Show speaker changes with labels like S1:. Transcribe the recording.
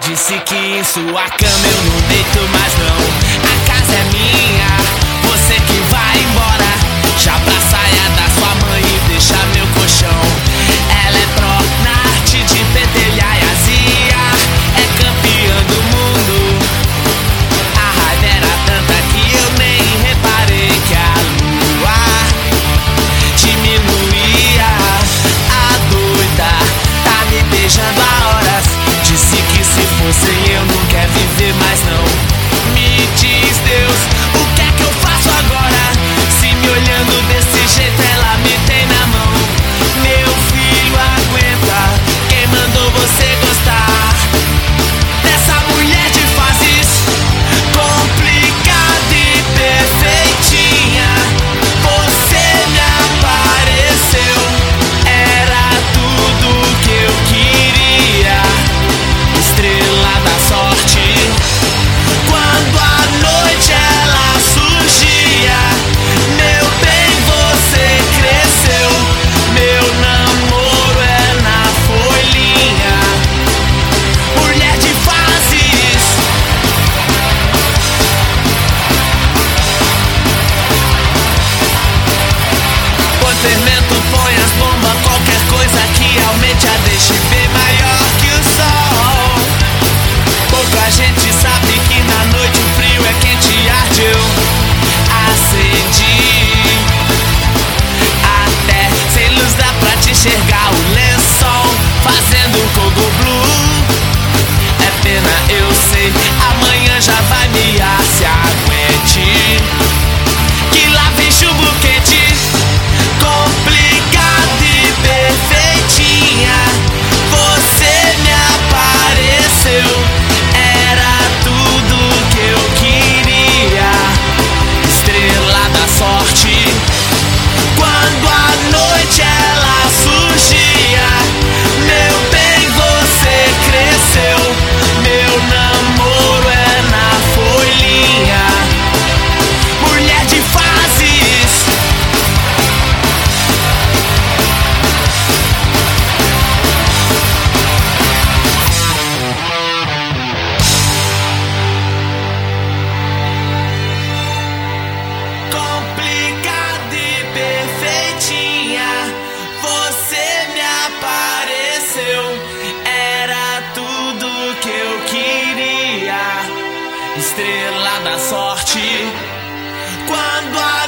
S1: disse que em sua cama eu não deito mais não. A casa é minha, você que vai embora. Já pra saia da sua mãe e deixa meu colchão. Ela é pró na arte de pentelhar e azia. É campeã do mundo. A raiva era tanta que eu nem reparei que a lua diminuía. A doida tá me beijando há horas. Disse que se fosse eu não quer viver mais não. Me diz Deus, o que é que eu faço agora? Se me olhando desse jeito ela me tem na mão. Meu filho aguenta, quem mandou você gostar dessa mulher de fases complicada e perfeitinha? Você me apareceu, era tudo que eu queria. Estrela da sorte, quando a noite ela surgia. Meu bem, você cresceu, meu namoro é na folhinha. Mulher de fases, põe fermento, põe as bombas, qualquer coisa que aumente a deixe bem maior que o sol. Pouca gente sabe que na noite o frio é quente e arde. Eu acendi, até sem luz dá pra te enxergar o lençol fazendo coco blue. É pena, eu sei, amanhã já vai miar, se aguente, que lá vem chumbo quente, complicada e perfeitinha. Você me apareceu, era tudo que eu queria. Estrela da sorte, quando a noite ela surgia. Meu bem, você cresceu, meu namoro é na folhinha. Mulher de fases, complicada e perfeitinha. Você me apareceu, era tudo que eu queria. Estrela da sorte, quando a